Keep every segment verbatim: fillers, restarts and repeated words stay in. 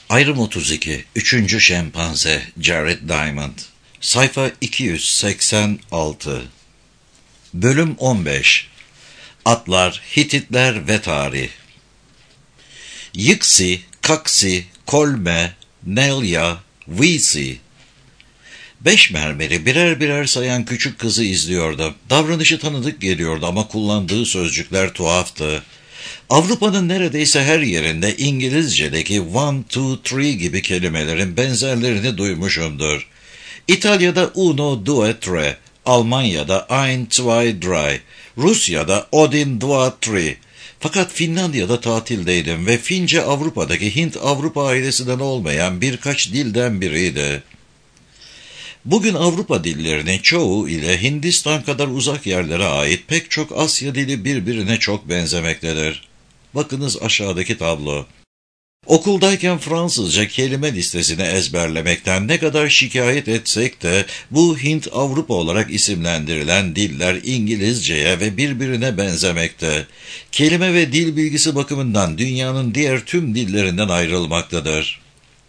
Ayrım otuz iki. Üçüncü Şempanze Jared Diamond. Sayfa iki yüz seksen altı. Bölüm on beş. Atlar, Hititler ve Tarih. Yıksi, Kaksi, Kolme, Nelya, Visi. Beş mermeri birer birer sayan küçük kızı izliyordu. Davranışı tanıdık geliyordu ama kullandığı sözcükler tuhaftı. Avrupa'nın neredeyse her yerinde İngilizce'deki one, two, three gibi kelimelerin benzerlerini duymuşumdur. İtalya'da uno, due, tre, Almanya'da ein, zwei, drei, Rusya'da odin, dva, tri. Fakat Finlandiya'da tatildeydim ve Fince Avrupa'daki Hint-Avrupa ailesinden olmayan birkaç dilden biriydi. Bugün Avrupa dillerinin çoğu ile Hindistan kadar uzak yerlere ait pek çok Asya dili birbirine çok benzemektedir. Bakınız aşağıdaki tablo. Okuldayken Fransızca kelime listesini ezberlemekten ne kadar şikayet etsek de bu Hint-Avrupa olarak isimlendirilen diller İngilizceye ve birbirine benzemekte. Kelime ve dil bilgisi bakımından dünyanın diğer tüm dillerinden ayrılmaktadır.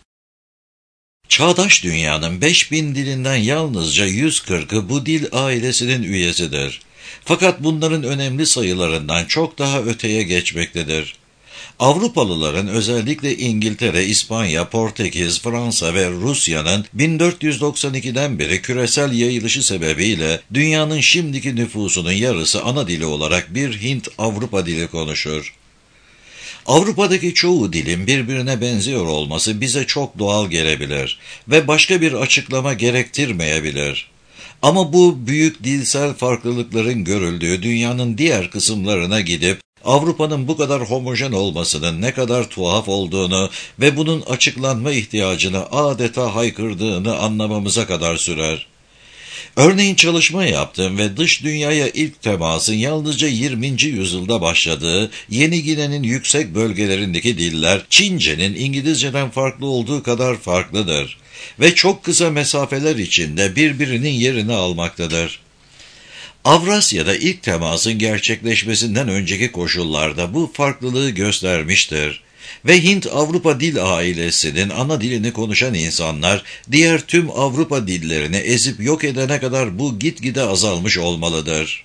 Çağdaş dünyanın beş bin dilinden yalnızca yüz kırkı bu dil ailesinin üyesidir. Fakat bunların önemli sayılarından çok daha öteye geçmektedir. Avrupalıların özellikle İngiltere, İspanya, Portekiz, Fransa ve Rusya'nın bin dört yüz doksan ikiden beri küresel yayılışı sebebiyle dünyanın şimdiki nüfusunun yarısı ana dili olarak bir Hint-Avrupa dili konuşur. Avrupa'daki çoğu dilin birbirine benziyor olması bize çok doğal gelebilir ve başka bir açıklama gerektirmeyebilir. Ama bu büyük dilsel farklılıkların görüldüğü dünyanın diğer kısımlarına gidip Avrupa'nın bu kadar homojen olmasının ne kadar tuhaf olduğunu ve bunun açıklanma ihtiyacını adeta haykırdığını anlamamıza kadar sürer. Örneğin çalışma yaptım ve dış dünyaya ilk temasın yalnızca yirminci yüzyılda başladığı Yeni Gine'nin yüksek bölgelerindeki diller Çince'nin İngilizce'den farklı olduğu kadar farklıdır ve çok kısa mesafeler içinde birbirinin yerini almaktadır. Avrasya'da ilk temasın gerçekleşmesinden önceki koşullarda bu farklılığı göstermiştir. Ve Hint-Avrupa dil ailesinin ana dilini konuşan insanlar, diğer tüm Avrupa dillerini ezip yok edene kadar bu gitgide azalmış olmalıdır.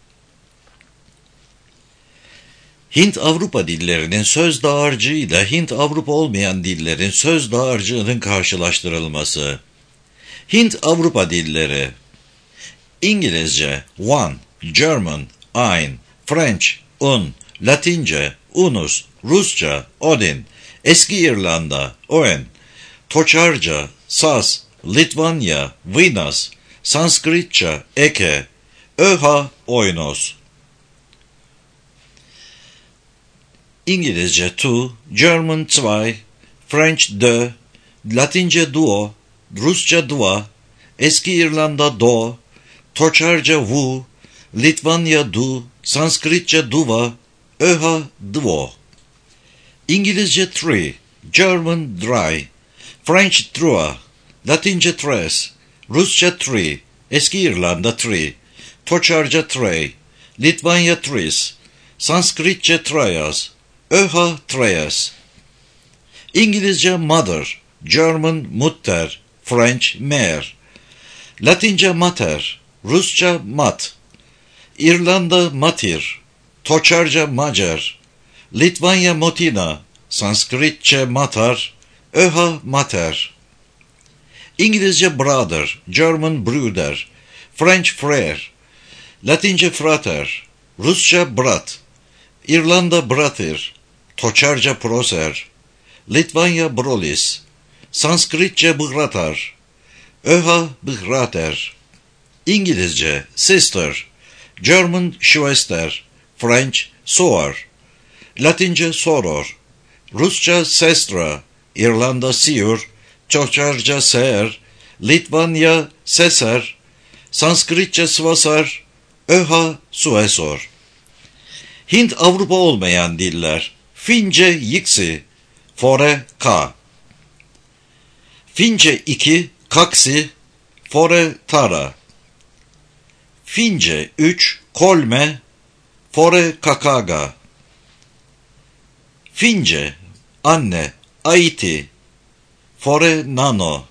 Hint-Avrupa dillerinin söz dağarcığıyla Hint-Avrupa olmayan dillerin söz dağarcığının karşılaştırılması. Hint-Avrupa dilleri: İngilizce one, German ein, French un, Latince unus, Rusça odin, Eski İrlanda oen, Toçarca sas, Litvanya vinas, Sanskritça eke, öha oinos. İngilizce two, German zwei, French deux, Latince duo, Rusça dva, Eski İrlanda do, Toçarca vu, Litvanya du, Sanskritça duva, öha dvo. İngilizce three, German dry, French trois, Latince tres, Rusça three, Eski İrlanda three, Toçarca trey, Litvanya tris, Sanskritçe trayas, öha treyas. İngilizce mother, German mutter, French mère, Latince mater, Rusça mat, İrlanda matir, Toçarca macer, Litvanya motina, Sanskritçe matar, öha mater. İngilizce brother, German bruder, French frère, Latince frater, Rusça brat, İrlanda bratir, Toçarca proser, Litvanya brolis, Sanskritçe bıgratar, öha bıgrater. İngilizce sister, German Schwester, French soar, Latince soror, Rusça sestra, İrlanda siur, Toçarca ser, Litvanya seser, Sanskritçe svasar, öha suesor. Hint-Avrupa olmayan diller: Fince yiksi, fore ka. Fince iki, kaksi, fore tara. Fince üç, kolme, fore kakaga. Fince anne, aiti, fore nano.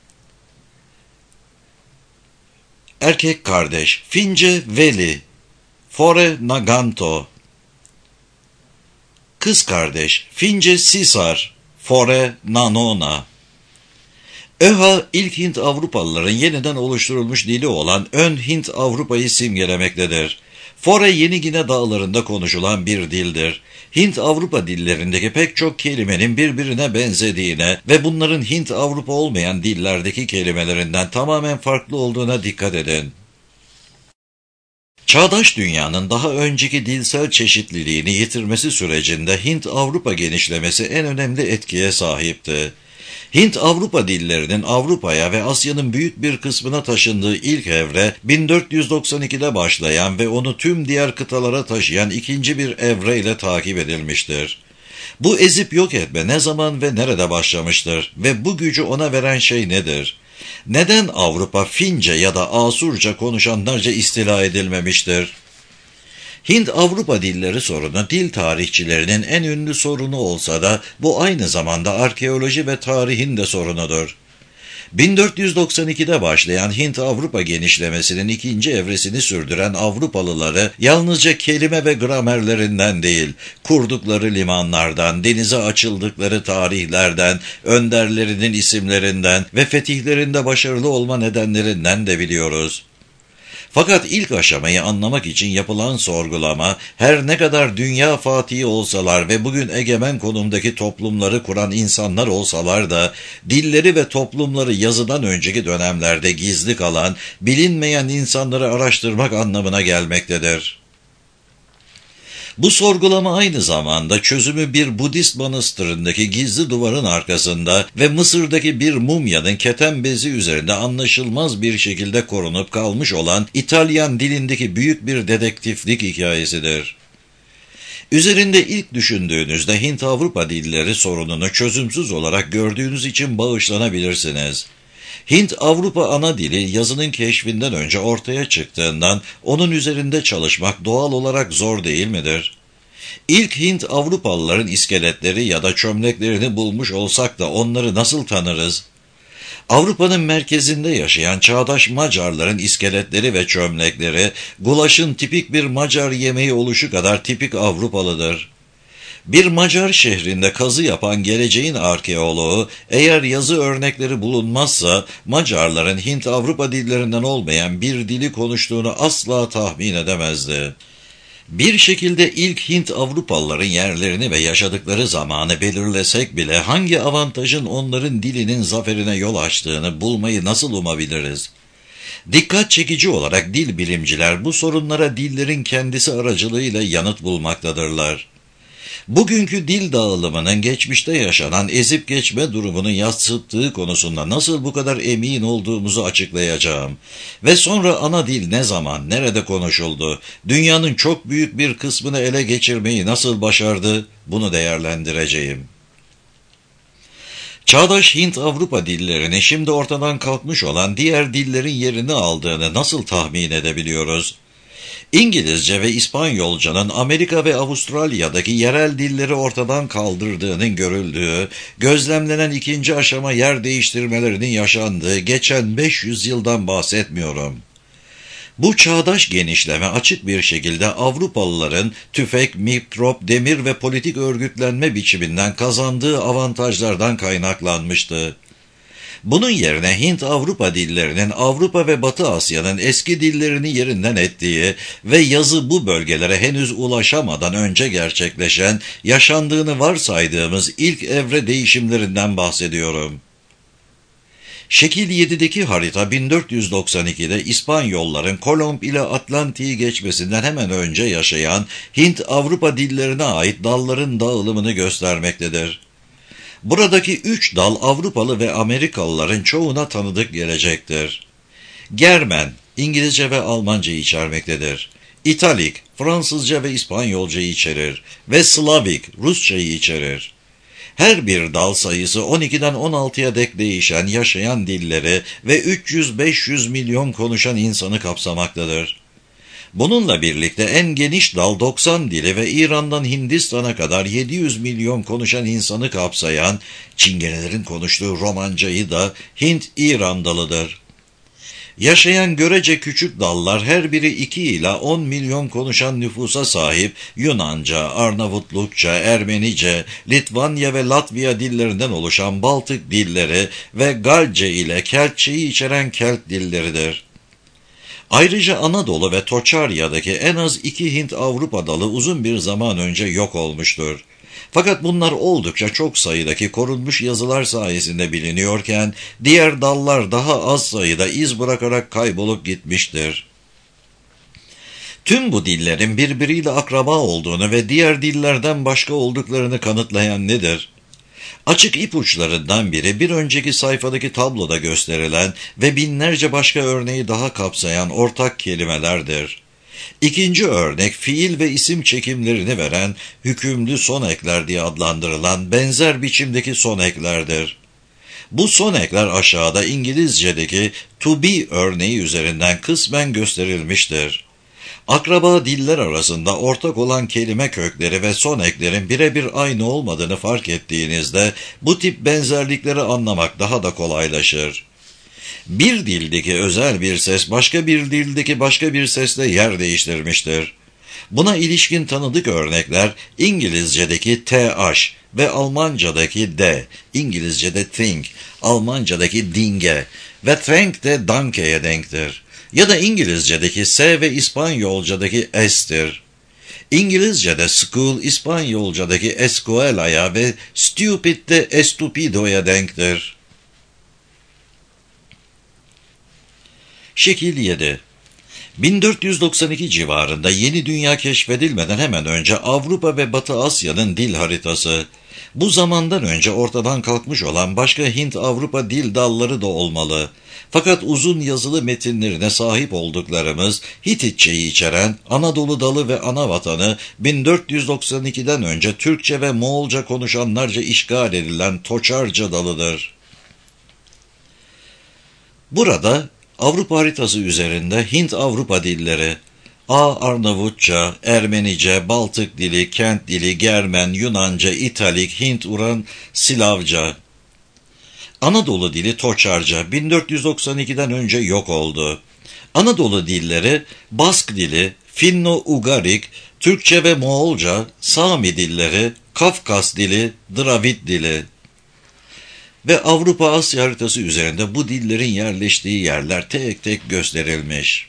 Erkek kardeş, Fince veli, fore naganto. Kız kardeş, Fince sisar, fore nanona. ÖHA, ilk Hint-Avrupalıların yeniden oluşturulmuş dili olan Ön Hint-Avrupa'yı simgelemektedir. Fore, Yeni Gine dağlarında konuşulan bir dildir. Hint-Avrupa dillerindeki pek çok kelimenin birbirine benzediğine ve bunların Hint-Avrupa olmayan dillerdeki kelimelerinden tamamen farklı olduğuna dikkat edin. Çağdaş dünyanın daha önceki dilsel çeşitliliğini yitirmesi sürecinde Hint-Avrupa genişlemesi en önemli etkiye sahipti. Hint-Avrupa dillerinin Avrupa'ya ve Asya'nın büyük bir kısmına taşındığı ilk evre, bin dört yüz doksan ikide başlayan ve onu tüm diğer kıtalara taşıyan ikinci bir evre ile takip edilmiştir. Bu ezip yok etme ne zaman ve nerede başlamıştır ve bu gücü ona veren şey nedir? Neden Avrupa Fince ya da Asurca konuşanlarca istila edilmemiştir? Hint-Avrupa dilleri sorunu dil tarihçilerinin en ünlü sorunu olsa da bu aynı zamanda arkeoloji ve tarihin de sorunudur. bin dört yüz doksan ikide başlayan Hint-Avrupa genişlemesinin ikinci evresini sürdüren Avrupalıları yalnızca kelime ve gramerlerinden değil, kurdukları limanlardan, denize açıldıkları tarihlerden, önderlerinin isimlerinden ve fetihlerinde başarılı olma nedenlerinden de biliyoruz. Fakat ilk aşamayı anlamak için yapılan sorgulama, her ne kadar dünya fatihi olsalar ve bugün egemen konumdaki toplumları kuran insanlar olsalar da, dilleri ve toplumları yazıdan önceki dönemlerde gizli kalan, bilinmeyen insanları araştırmak anlamına gelmektedir. Bu sorgulama aynı zamanda çözümü bir Budist manastırındaki gizli duvarın arkasında ve Mısır'daki bir mumyanın keten bezi üzerinde anlaşılmaz bir şekilde korunup kalmış olan İtalyan dilindeki büyük bir dedektiflik hikayesidir. Üzerinde ilk düşündüğünüzde Hint-Avrupa dilleri sorununu çözümsüz olarak gördüğünüz için bağışlanabilirsiniz. Hint-Avrupa ana dili yazının keşfinden önce ortaya çıktığından onun üzerinde çalışmak doğal olarak zor değil midir? İlk Hint-Avrupalıların iskeletleri ya da çömleklerini bulmuş olsak da onları nasıl tanırız? Avrupa'nın merkezinde yaşayan çağdaş Macarların iskeletleri ve çömlekleri, gulaşın tipik bir Macar yemeği oluşu kadar tipik Avrupalıdır. Bir Macar şehrinde kazı yapan geleceğin arkeoloğu, eğer yazı örnekleri bulunmazsa, Macarların Hint-Avrupa dillerinden olmayan bir dili konuştuğunu asla tahmin edemezdi. Bir şekilde ilk Hint-Avrupalıların yerlerini ve yaşadıkları zamanı belirlesek bile hangi avantajın onların dilinin zaferine yol açtığını bulmayı nasıl umabiliriz? Dikkat çekici olarak dil bilimciler bu sorunlara dillerin kendisi aracılığıyla yanıt bulmaktadırlar. Bugünkü dil dağılımının geçmişte yaşanan ezip geçme durumunu yadsıttığı konusunda nasıl bu kadar emin olduğumuzu açıklayacağım. Ve sonra ana dil ne zaman, nerede konuşuldu, dünyanın çok büyük bir kısmını ele geçirmeyi nasıl başardı, bunu değerlendireceğim. Çağdaş Hint-Avrupa dillerini şimdi ortadan kalkmış olan diğer dillerin yerini aldığını nasıl tahmin edebiliyoruz? İngilizce ve İspanyolcanın Amerika ve Avustralya'daki yerel dilleri ortadan kaldırdığının görüldüğü, gözlemlenen ikinci aşama yer değiştirmelerinin yaşandığı geçen beş yüz yıldan bahsetmiyorum. Bu çağdaş genişleme açık bir şekilde Avrupalıların tüfek, mikrop, demir ve politik örgütlenme biçiminden kazandığı avantajlardan kaynaklanmıştı. Bunun yerine Hint-Avrupa dillerinin Avrupa ve Batı Asya'nın eski dillerini yerinden ettiği ve yazı bu bölgelere henüz ulaşamadan önce gerçekleşen, yaşandığını varsaydığımız ilk evre değişimlerinden bahsediyorum. Şekil yedideki harita bin dört yüz doksan ikide İspanyolların Kolomb ile Atlantik'i geçmesinden hemen önce yaşayan Hint-Avrupa dillerine ait dalların dağılımını göstermektedir. Buradaki üç dal Avrupalı ve Amerikalıların çoğuna tanıdık gelecektir. Germen, İngilizce ve Almanca içermektedir. İtalik, Fransızca ve İspanyolcayı içerir ve Slavik, Rusçayı içerir. Her bir dal sayısı on ikiden on altıya dek değişen yaşayan dilleri ve üç yüz beş yüz milyon konuşan insanı kapsamaktadır. Bununla birlikte en geniş dal doksan dili ve İran'dan Hindistan'a kadar yedi yüz milyon konuşan insanı kapsayan Çingenelerin konuştuğu Romancayı da Hint-İran dalıdır. Yaşayan görece küçük dallar her biri iki ila on milyon konuşan nüfusa sahip Yunanca, Arnavutlukça, Ermenice, Litvanya ve Latvia dillerinden oluşan Baltık dilleri ve Galce ile Keltçeyi içeren Kelt dilleridir. Ayrıca Anadolu ve Toçarya'daki en az iki Hint-Avrupa dalı uzun bir zaman önce yok olmuştur. Fakat bunlar oldukça çok sayıdaki korunmuş yazılar sayesinde biliniyorken, diğer dallar daha az sayıda iz bırakarak kaybolup gitmiştir. Tüm bu dillerin birbiriyle akraba olduğunu ve diğer dillerden başka olduklarını kanıtlayan nedir? Açık ipuçlarından biri bir önceki sayfadaki tabloda gösterilen ve binlerce başka örneği daha kapsayan ortak kelimelerdir. İkinci örnek fiil ve isim çekimlerini veren hükümlü son ekler diye adlandırılan benzer biçimdeki son eklerdir. Bu son ekler aşağıda İngilizce'deki to be örneği üzerinden kısmen gösterilmiştir. Akraba diller arasında ortak olan kelime kökleri ve son eklerin birebir aynı olmadığını fark ettiğinizde bu tip benzerlikleri anlamak daha da kolaylaşır. Bir dildeki özel bir ses başka bir dildeki başka bir sesle yer değiştirmiştir. Buna ilişkin tanıdık örnekler İngilizce'deki th ve Almanca'daki d, İngilizce'de think, Almanca'daki dinge ve thank de danke'ye denktir. Ya da İngilizce'deki s ve İspanyolca'daki s'tir. İngilizce'de school, İspanyolca'daki escuela'ya ve stupid de estupido'ya denktir. Şekil yedi. bin dört yüz doksan iki civarında Yeni Dünya keşfedilmeden hemen önce Avrupa ve Batı Asya'nın dil haritası, bu zamandan önce ortadan kalkmış olan başka Hint-Avrupa dil dalları da olmalı. Fakat uzun yazılı metinlerine sahip olduklarımız Hititçeyi içeren Anadolu dalı ve Anavatan'ı bin dört yüz doksan ikiden önce Türkçe ve Moğolca konuşanlarca işgal edilen Toçarca dalıdır. Burada Avrupa haritası üzerinde Hint-Avrupa dilleri, A. Arnavutça, Ermenice, Baltık dili, Kent dili, Germen, Yunanca, İtalik, Hint-Uran, Slavca. Anadolu dili Toçarca bin dört yüz doksan ikiden önce yok oldu. Anadolu dilleri Bask dili, Finno-Ugarik, Türkçe ve Moğolca, Sami dilleri, Kafkas dili, Dravid dili. Ve Avrupa-Asya haritası üzerinde bu dillerin yerleştiği yerler tek tek gösterilmiş.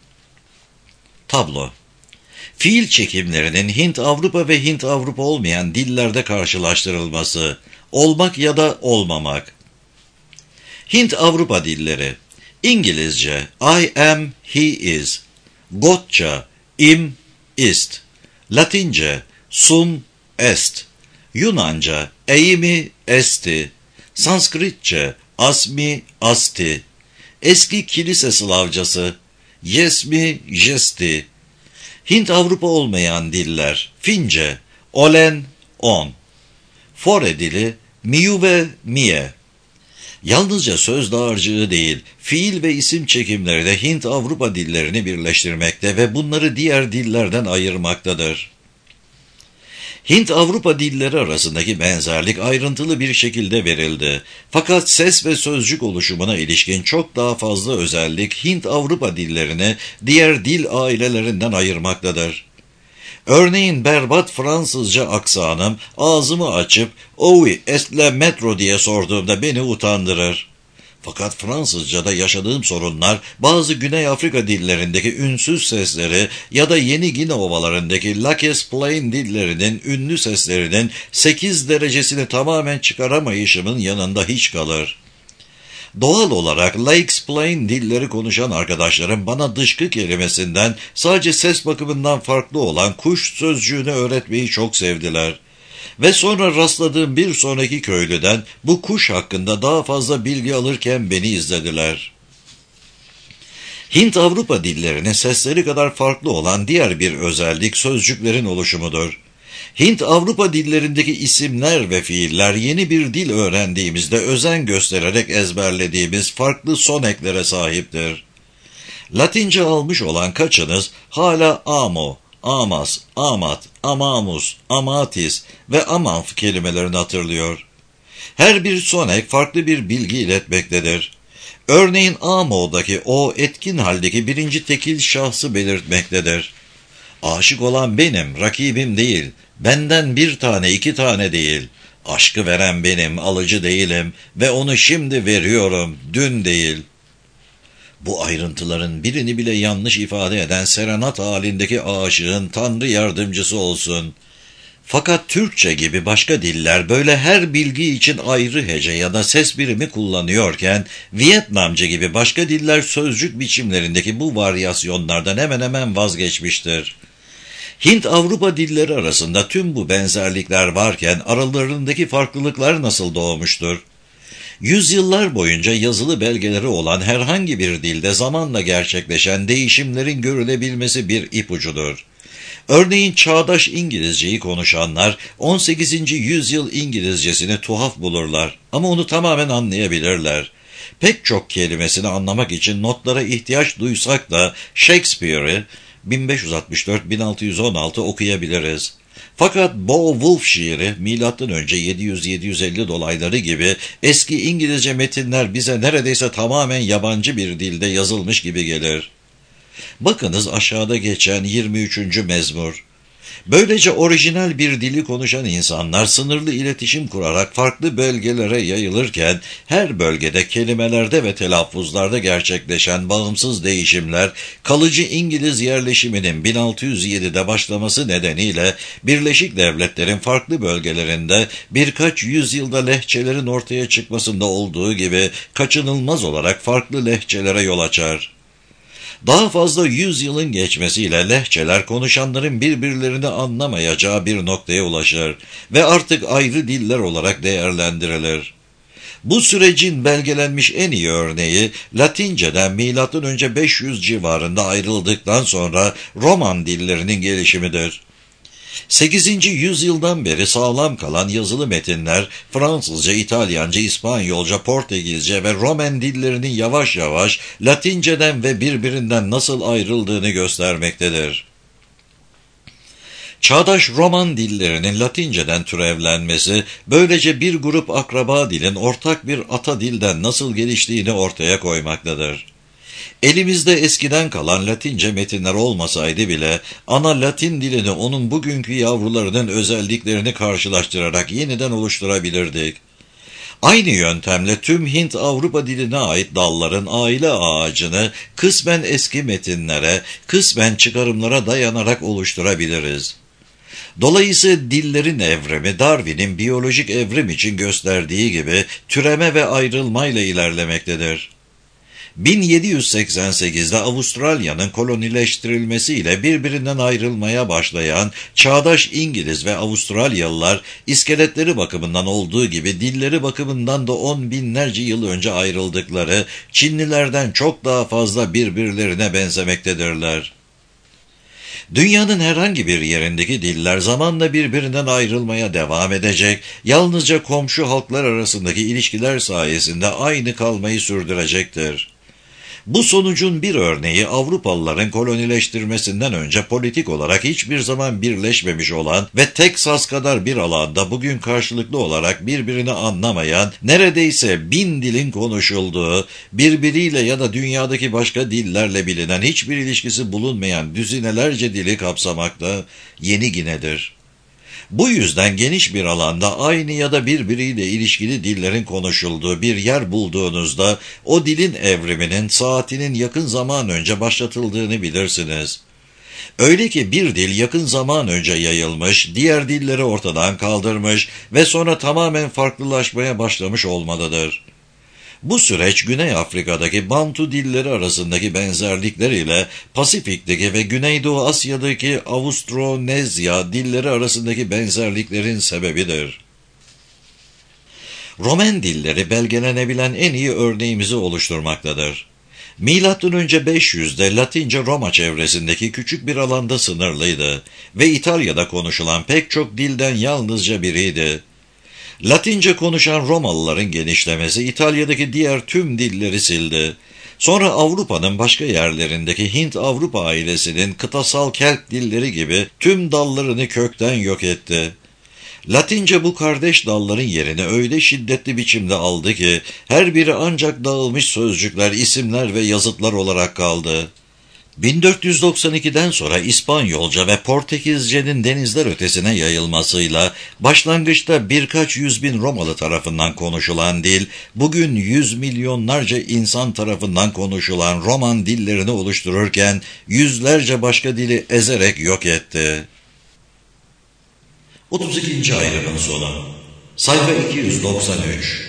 Tablo. Fiil çekimlerinin Hint-Avrupa ve Hint-Avrupa olmayan dillerde karşılaştırılması, olmak ya da olmamak. Hint-Avrupa dilleri: İngilizce I am, he is, Gotça im, ist, Latince sum, est, Yunanca eimi, esti, Sanskritçe asmi, asti, eski kilise Slavcası yesmi, jesti, Hint-Avrupa olmayan diller: Fince olen, on, Fore dili miu ve mie. Yalnızca söz dağarcığı değil, fiil ve isim çekimleri de Hint-Avrupa dillerini birleştirmekte ve bunları diğer dillerden ayırmaktadır. Hint-Avrupa dilleri arasındaki benzerlik ayrıntılı bir şekilde verildi. Fakat ses ve sözcük oluşumuna ilişkin çok daha fazla özellik Hint-Avrupa dillerini diğer dil ailelerinden ayırmaktadır. Örneğin berbat Fransızca aksanım ağzımı açıp "Oui, est le metro" diye sorduğumda beni utandırır. Fakat Fransızca'da yaşadığım sorunlar bazı Güney Afrika dillerindeki ünsüz sesleri ya da Yeni Gine ovalarındaki Lakes Plain dillerinin ünlü seslerinin sekiz derecesini tamamen çıkaramayışımın yanında hiç kalır. Doğal olarak Lakes Plain dilleri konuşan arkadaşlarım bana dışkı kelimesinden sadece ses bakımından farklı olan kuş sözcüğünü öğretmeyi çok sevdiler. Ve sonra rastladığım bir sonraki köylüden bu kuş hakkında daha fazla bilgi alırken beni izlediler. Hint-Avrupa dillerinin sesleri kadar farklı olan diğer bir özellik sözcüklerin oluşumudur. Hint-Avrupa dillerindeki isimler ve fiiller yeni bir dil öğrendiğimizde özen göstererek ezberlediğimiz farklı son eklere sahiptir. Latince almış olan kaçınız hala amo, amas, amat, amamus, amatis ve amanf kelimelerini hatırlıyor? Her bir sonek farklı bir bilgi iletmektedir. Örneğin amo'daki o etkin haldeki birinci tekil şahsı belirtmektedir. Aşık olan benim, rakibim değil. Benden bir tane, iki tane değil. Aşkı veren benim, alıcı değilim ve onu şimdi veriyorum, dün değil. Bu ayrıntıların birini bile yanlış ifade eden serenat halindeki aşığın Tanrı yardımcısı olsun. Fakat Türkçe gibi başka diller böyle her bilgi için ayrı hece ya da ses birimi kullanıyorken, Vietnamca gibi başka diller sözcük biçimlerindeki bu varyasyonlardan hemen hemen vazgeçmiştir. Hint-Avrupa dilleri arasında tüm bu benzerlikler varken aralarındaki farklılıklar nasıl doğmuştur? Yüzyıllar boyunca yazılı belgeleri olan herhangi bir dilde zamanla gerçekleşen değişimlerin görülebilmesi bir ipucudur. Örneğin çağdaş İngilizceyi konuşanlar on sekizinci yüzyıl İngilizcesini tuhaf bulurlar ama onu tamamen anlayabilirler. Pek çok kelimesini anlamak için notlara ihtiyaç duysak da Shakespeare'i bin beş yüz altmış dört bin altı yüz on altı okuyabiliriz. Fakat Beowulf şiiri milattan önce yedi yüz yedi yüz elli dolayları gibi eski İngilizce metinler bize neredeyse tamamen yabancı bir dilde yazılmış gibi gelir. Bakınız aşağıda geçen yirmi üçüncü mezmur. Böylece orijinal bir dili konuşan insanlar sınırlı iletişim kurarak farklı bölgelere yayılırken her bölgede kelimelerde ve telaffuzlarda gerçekleşen bağımsız değişimler kalıcı İngiliz yerleşiminin bin altı yüz yedide başlaması nedeniyle Birleşik Devletler'in farklı bölgelerinde birkaç yüzyılda lehçelerin ortaya çıkmasında olduğu gibi kaçınılmaz olarak farklı lehçelere yol açar. Daha fazla yüzyılın geçmesiyle lehçeler konuşanların birbirlerini anlamayacağı bir noktaya ulaşır ve artık ayrı diller olarak değerlendirilir. Bu sürecin belgelenmiş en iyi örneği Latinceden milattan önce beş yüz civarında ayrıldıktan sonra Roman dillerinin gelişimidir. sekizinci yüzyıldan beri sağlam kalan yazılı metinler Fransızca, İtalyanca, İspanyolca, Portekizce ve Roman dillerinin yavaş yavaş Latinceden ve birbirinden nasıl ayrıldığını göstermektedir. Çağdaş Roman dillerinin Latinceden türevlenmesi, böylece bir grup akraba dilin ortak bir ata dilden nasıl geliştiğini ortaya koymaktadır. Elimizde eskiden kalan Latince metinler olmasaydı bile, ana Latin dilini onun bugünkü yavrularının özelliklerini karşılaştırarak yeniden oluşturabilirdik. Aynı yöntemle tüm Hint-Avrupa diline ait dalların aile ağacını kısmen eski metinlere, kısmen çıkarımlara dayanarak oluşturabiliriz. Dolayısıyla dillerin evrimi Darwin'in biyolojik evrim için gösterdiği gibi türeme ve ayrılmayla ilerlemektedir. bin yedi yüz seksen sekizde Avustralya'nın kolonileştirilmesiyle birbirinden ayrılmaya başlayan çağdaş İngiliz ve Avustralyalılar iskeletleri bakımından olduğu gibi dilleri bakımından da on binlerce yıl önce ayrıldıkları Çinlilerden çok daha fazla birbirlerine benzemektedirler. Dünyanın herhangi bir yerindeki diller zamanla birbirinden ayrılmaya devam edecek, yalnızca komşu halklar arasındaki ilişkiler sayesinde aynı kalmayı sürdürecektir. Bu sonucun bir örneği Avrupalıların kolonileştirmesinden önce politik olarak hiçbir zaman birleşmemiş olan ve Teksas kadar bir alanda bugün karşılıklı olarak birbirini anlamayan, neredeyse bin dilin konuşulduğu, birbiriyle ya da dünyadaki başka dillerle bilinen hiçbir ilişkisi bulunmayan düzinelerce dili kapsamakta Yeni Gine'dir. Bu yüzden geniş bir alanda aynı ya da birbiriyle ilişkili dillerin konuşulduğu bir yer bulduğunuzda o dilin evriminin saatinin yakın zaman önce başlatıldığını bilirsiniz. Öyle ki bir dil yakın zaman önce yayılmış, diğer dilleri ortadan kaldırmış ve sonra tamamen farklılaşmaya başlamış olmalıdır. Bu süreç Güney Afrika'daki Bantu dilleri arasındaki benzerlikleriyle Pasifik'teki ve Güneydoğu Asya'daki Avustronezya dilleri arasındaki benzerliklerin sebebidir. Roman dilleri belgelenebilen en iyi örneğimizi oluşturmaktadır. Milattan önce beş yüzde Latince Roma çevresindeki küçük bir alanda sınırlıydı ve İtalya'da konuşulan pek çok dilden yalnızca biriydi. Latince konuşan Romalıların genişlemesi İtalya'daki diğer tüm dilleri sildi. Sonra Avrupa'nın başka yerlerindeki Hint-Avrupa ailesinin kıtasal Kelt dilleri gibi tüm dallarını kökten yok etti. Latince bu kardeş dalların yerini öyle şiddetli biçimde aldı ki her biri ancak dağılmış sözcükler, isimler ve yazıtlar olarak kaldı. bin dört yüz doksan ikiden sonra İspanyolca ve Portekizce'nin denizler ötesine yayılmasıyla başlangıçta birkaç yüz bin Romalı tarafından konuşulan dil, bugün yüz milyonlarca insan tarafından konuşulan Roman dillerini oluştururken yüzlerce başka dili ezerek yok etti. otuz ikinci ayrımın sonu. Sayfa iki yüz doksan üç.